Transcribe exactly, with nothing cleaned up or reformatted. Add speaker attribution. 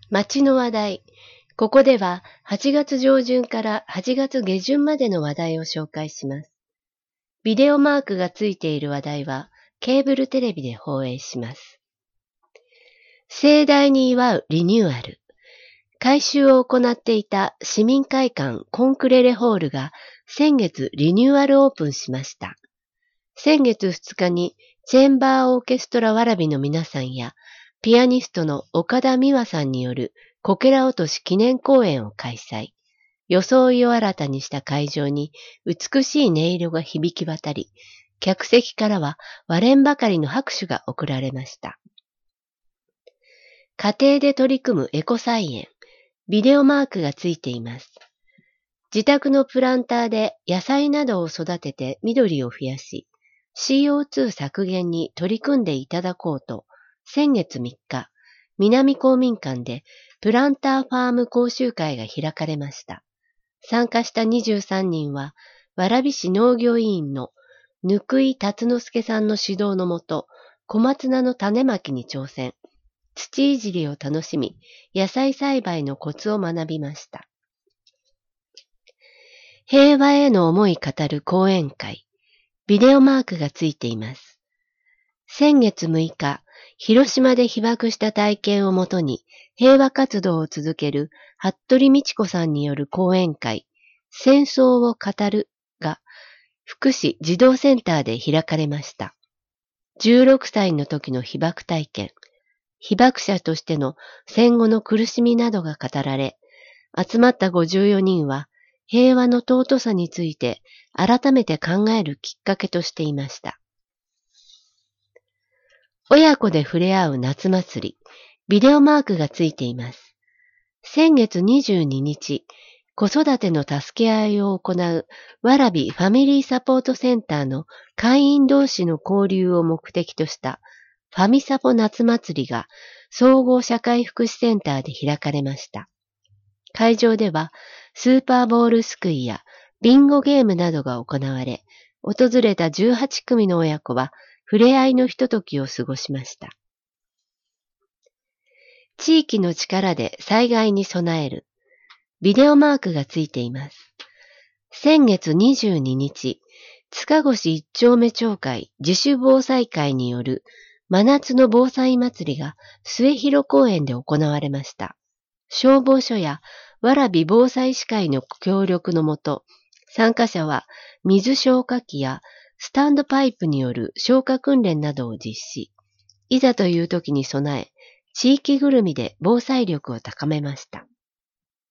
Speaker 1: 街の話題。ここでははちがつ上旬からはちがつ下旬までの話題を紹介します。ビデオマークがついている話題はケーブルテレビで放映します。盛大に祝うリニューアル。改修を行っていた市民会館コンクレレホールが先月リニューアルオープンしました。先月ふつかにチェンバーオーケストラわらびの皆さんやピアニストの岡田美和さんによるこけら落とし記念公演を開催。装いを新たにした会場に美しい音色が響き渡り、客席からは割れんばかりの拍手が送られました。家庭で取り組むエコ菜園。ビデオマークがついています。自宅のプランターで野菜などを育てて緑を増やし、シーオーツー 削減に取り組んでいただこうと、先月みっか、南公民館でプランターファーム講習会が開かれました。参加したにじゅうさんにんは、蕨市農業委員の貫井達之助さんの指導のもと、小松菜の種まきに挑戦、土いじりを楽しみ、野菜栽培のコツを学びました。平和への思い語る講演会。ビデオマークがついています。先月むいか、広島で被爆した体験をもとに平和活動を続ける服部美智子さんによる講演会、戦争を語るが福祉児童センターで開かれました。じゅうろくさいの時の被爆体験、被爆者としての戦後の苦しみなどが語られ、集まったごじゅうよにんは平和の尊さについて改めて考えるきっかけとしていました。親子で触れ合う夏祭り、ビデオマークがついています。先月にじゅうににち、子育ての助け合いを行う蕨ファミリーサポートセンターの会員同士の交流を目的としたファミサポ夏祭りが総合社会福祉センターで開かれました。会場ではスーパーボールすくいやビンゴゲームなどが行われ、訪れたじゅうはちくみの親子は触れ合いのひとときを過ごしました。地域の力で災害に備える。ビデオマークがついています。先月にじゅうににち、塚越一丁目町会自主防災会による真夏の防災祭りが末広公園で行われました。消防署や蕨防災士会の協力のもと、参加者は水消火器やスタンドパイプによる消火訓練などを実施。いざという時に備え、地域ぐるみで防災力を高めました。